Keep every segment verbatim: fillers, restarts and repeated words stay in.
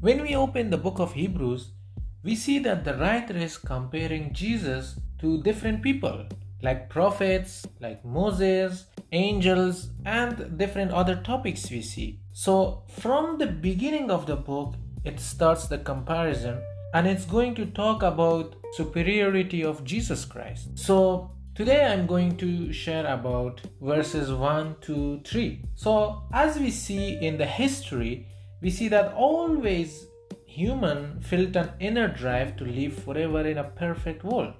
When we open the book of Hebrews, we see that the writer is comparing Jesus to different people, like prophets, like Moses, angels, and different other topics we see. So from the beginning of the book, it starts the comparison, and it's going to talk about superiority of Jesus Christ. So today I'm going to share about verses one to three. So as we see in the history, we see that always human felt an inner drive to live forever in a perfect world.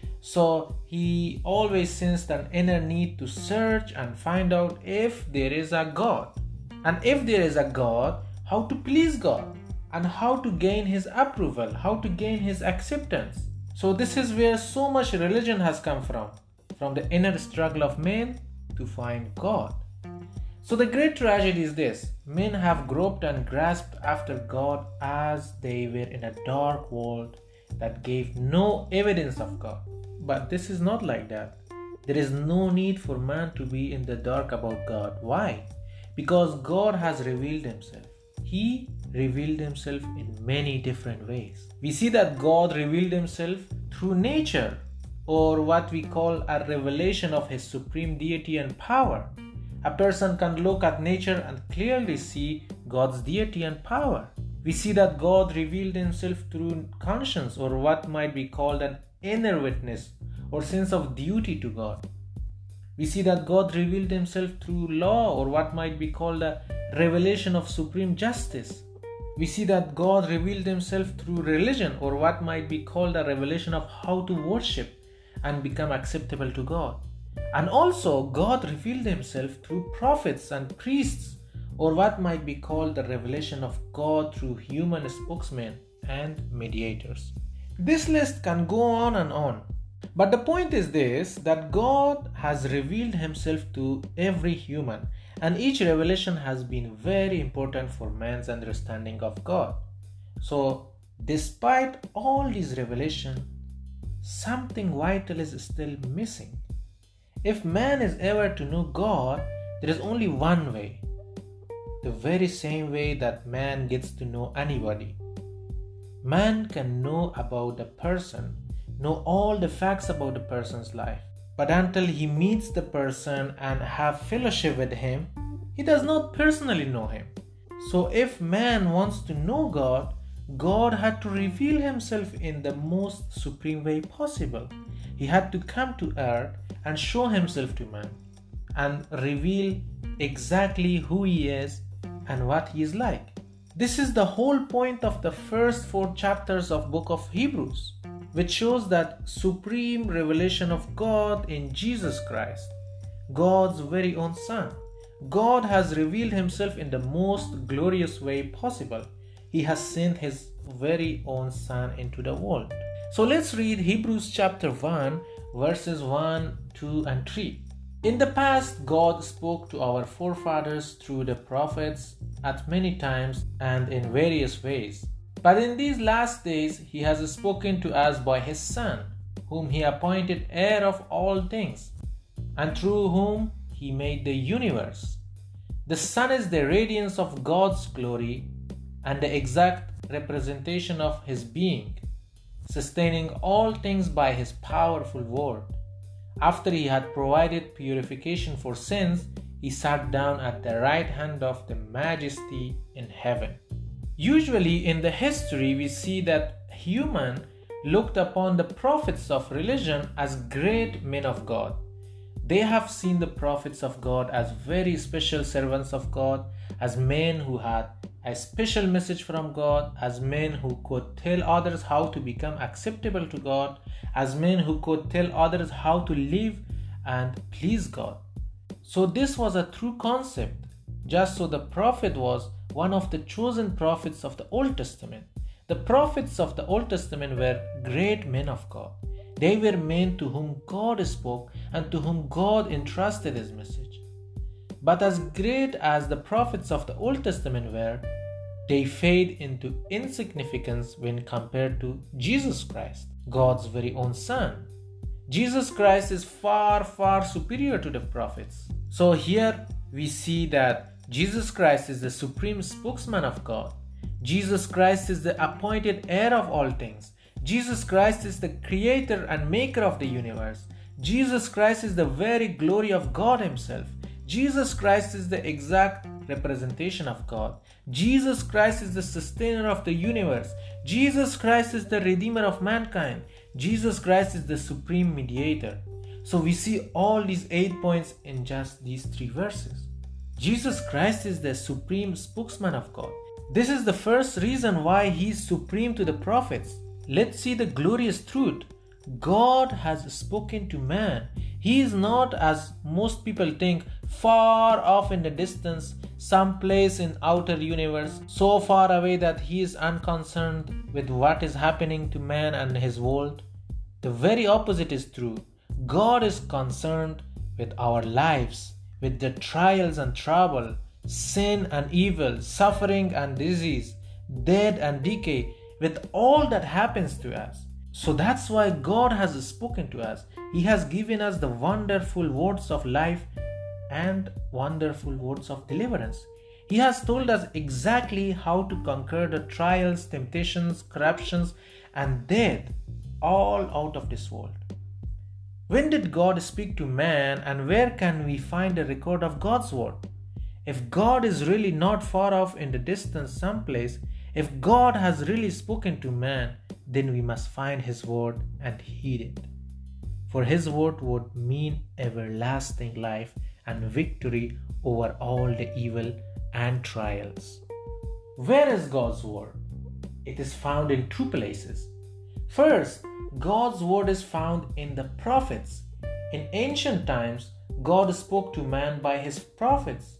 So he always sensed an inner need to search and find out if there is a God. And if there is a God, how to please God and how to gain his approval, how to gain his acceptance. So this is where so much religion has come from, from the inner struggle of man to find God. So the great tragedy is this: men have groped and grasped after God as they were in a dark world that gave no evidence of God. But this is not like that. There is no need for man to be in the dark about God. Why? Because God has revealed himself. He revealed himself in many different ways. We see that God revealed himself through nature, or what we call a revelation of his supreme deity and power. A person can look at nature and clearly see God's deity and power. We see that God revealed himself through conscience, or what might be called an inner witness or sense of duty to God. We see that God revealed himself through law, or what might be called a revelation of supreme justice. We see that God revealed himself through religion, or what might be called a revelation of how to worship and become acceptable to God. And also God revealed himself through prophets and priests, or what might be called the revelation of God through human spokesmen and mediators. This list can go on and on. But the point is this, that God has revealed himself to every human, and each revelation has been very important for man's understanding of God. So despite all these revelations, something vital is still missing. If man is ever to know God, there is only one way. The very same way that man gets to know anybody. Man can know about the person, know all the facts about the person's life. But until he meets the person and have fellowship with him, he does not personally know him. So if man wants to know God, God had to reveal himself in the most supreme way possible. He had to come to earth and show himself to man and reveal exactly who he is and what he is like. This is the whole point of the first four chapters of book of Hebrews, which shows that supreme revelation of God in Jesus Christ, God's very own Son. God has revealed himself in the most glorious way possible. He has sent his very own Son into the world. So let's read Hebrews chapter one, verses one, two, and three. In the past, God spoke to our forefathers through the prophets at many times and in various ways. But in these last days, he has spoken to us by his Son, whom he appointed heir of all things, and through whom he made the universe. The Son is the radiance of God's glory and the exact representation of his being, sustaining all things by his powerful word. After he had provided purification for sins, he sat down at the right hand of the Majesty in heaven. Usually in the history we see that human looked upon the prophets of religion as great men of God. They have seen the prophets of God as very special servants of God, as men who had a special message from God, as men who could tell others how to become acceptable to God, as men who could tell others how to live and please God. So this was a true concept. Just so the prophet was one of the chosen prophets of the Old Testament. The prophets of the Old Testament were great men of God. They were men to whom God spoke and to whom God entrusted his message. But as great as the prophets of the Old Testament were, they fade into insignificance when compared to Jesus Christ, God's very own Son. Jesus Christ is far, far superior to the prophets. So here we see that Jesus Christ is the supreme spokesman of God. Jesus Christ is the appointed heir of all things. Jesus Christ is the creator and maker of the universe. Jesus Christ is the very glory of God Himself. Jesus Christ is the exact representation of God. Jesus Christ is the sustainer of the universe. Jesus Christ is the redeemer of mankind. Jesus Christ is the supreme mediator. So we see all these eight points in just these three verses. Jesus Christ is the supreme spokesman of God. This is the first reason why He is supreme to the prophets. Let's see the glorious truth. God has spoken to man. He is not, as most people think, far off in the distance, someplace in outer universe, so far away that He is unconcerned with what is happening to man and his world. The very opposite is true. God is concerned with our lives, with the trials and trouble, sin and evil, suffering and disease, death and decay, with all that happens to us. So that's why God has spoken to us. He has given us the wonderful words of life and wonderful words of deliverance. He has told us exactly how to conquer the trials, temptations, corruptions, and death all out of this world. When did God speak to man, and where can we find a record of God's word? If God is really not far off in the distance someplace, if God has really spoken to man, then we must find His word and heed it. For His word would mean everlasting life and victory over all the evil and trials. Where is God's word? It is found in two places. First, God's word is found in the prophets. In ancient times, God spoke to man by His prophets.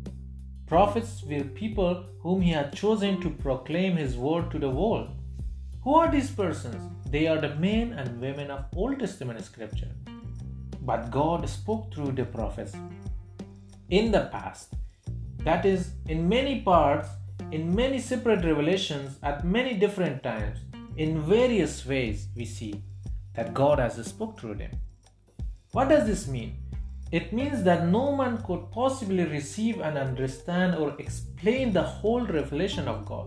Prophets were people whom He had chosen to proclaim His word to the world. Who are these persons? They are the men and women of Old Testament scripture. But God spoke through the prophets in the past. That is, in many parts, in many separate revelations, at many different times, in various ways, we see that God has spoken through them. What does this mean? It means that no man could possibly receive and understand or explain the whole revelation of God.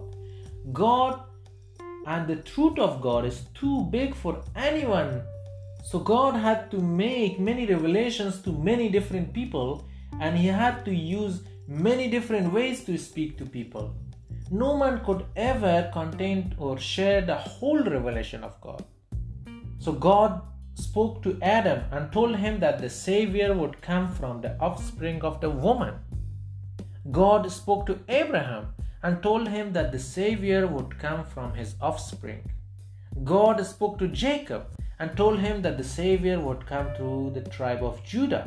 God and the truth of God is too big for anyone. So God had to make many revelations to many different people, and He had to use many different ways to speak to people. No man could ever contain or share the whole revelation of God. So God spoke to Adam and told him that the Savior would come from the offspring of the woman. God spoke to Abraham and told him that the Savior would come from his offspring. God spoke to Jacob and told him that the Savior would come through the tribe of Judah.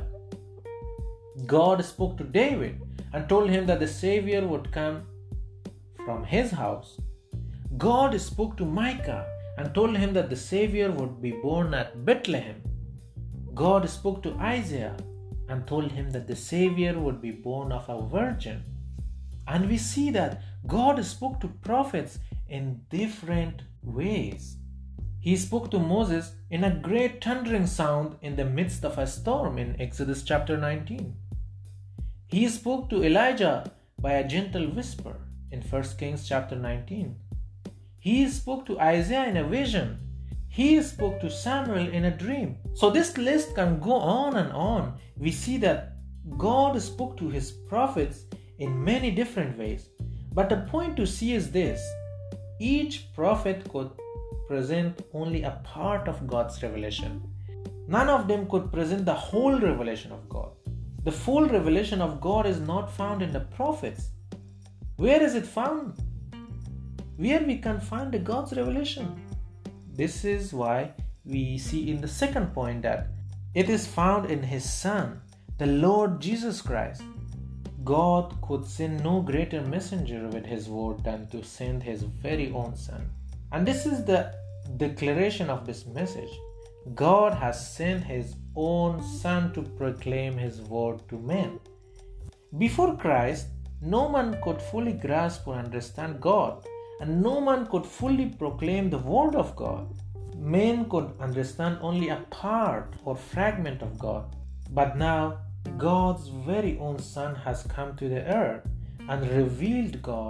God spoke to David and told him that the Savior would come from his house. God spoke to Micah and told him that the Savior would be born at Bethlehem. God spoke to Isaiah and told him that the Savior would be born of a virgin. And we see that God spoke to prophets in different ways. He spoke to Moses in a great thundering sound in the midst of a storm in Exodus chapter nineteen. He spoke to Elijah by a gentle whisper in First Kings chapter nineteen. He spoke to Isaiah in a vision. He spoke to Samuel in a dream. So this list can go on and on. We see that God spoke to His prophets in many different ways. But the point to see is this: each prophet could present only a part of God's revelation. None of them could present the whole revelation of God. The full revelation of God is not found in the prophets. Where is it found? Where we can find the God's revelation? This is why we see in the second point that it is found in His Son, the Lord Jesus Christ. God could send no greater messenger with His word than to send His very own Son. And this is the declaration of this message. God has sent His own Son to proclaim His word to men. Before Christ, no man could fully grasp or understand God, and no man could fully proclaim the word of God. Men could understand only a part or fragment of God. But now, God's very own Son has come to the earth and revealed God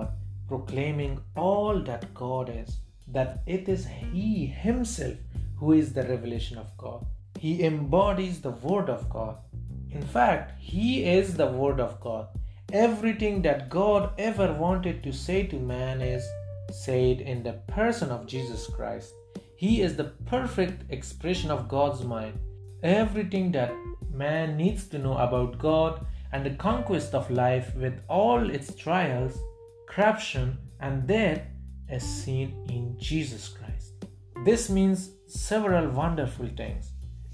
proclaiming all that God is, that it is He Himself who is the revelation of God. He embodies the Word of God. In fact, He is the Word of God. Everything that God ever wanted to say to man is said in the person of Jesus Christ. He is the perfect expression of God's mind. Everything that man needs to know about God and the conquest of life with all its trials, corruption, and death is seen in Jesus Christ. This means several wonderful things.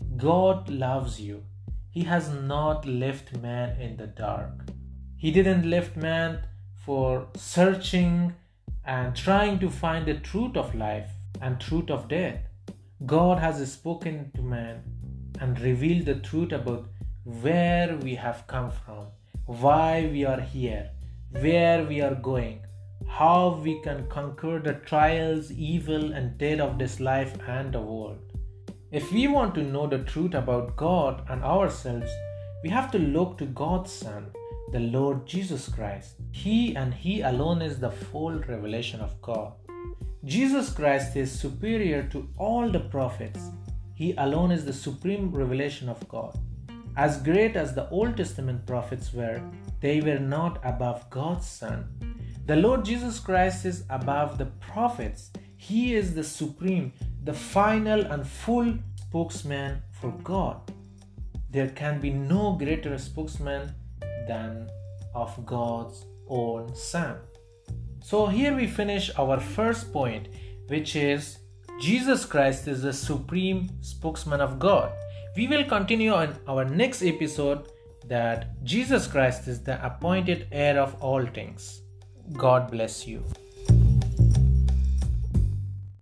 God loves you. He has not left man in the dark. He didn't left man for searching and trying to find the truth of life and truth of death. God has spoken to man and revealed the truth about where we have come from, why we are here, where we are going, how we can conquer the trials, evil, and death of this life and the world. If we want to know the truth about God and ourselves, we have to look to God's Son, the Lord Jesus Christ. He and He alone is the full revelation of God. Jesus Christ is superior to all the prophets. He alone is the supreme revelation of God. As great as the Old Testament prophets were, they were not above God's Son. The Lord Jesus Christ is above the prophets. He is the supreme, the final and full spokesman for God. There can be no greater spokesman than of God's own Son. So here we finish our first point, which is Jesus Christ is the supreme spokesman of God. We will continue on our next episode that Jesus Christ is the appointed heir of all things. God bless you.